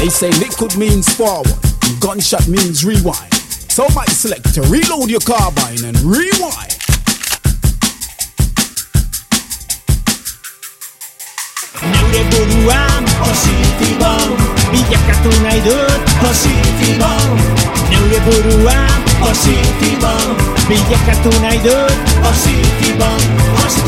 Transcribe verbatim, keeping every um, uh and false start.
They say liquid means forward, gunshot means rewind. So my selector, reload your carbine and rewind. Neure buruan positibo, bilakatu nahi dut positibo. Neure buruan positibo, bilakatu nahi dut positibo.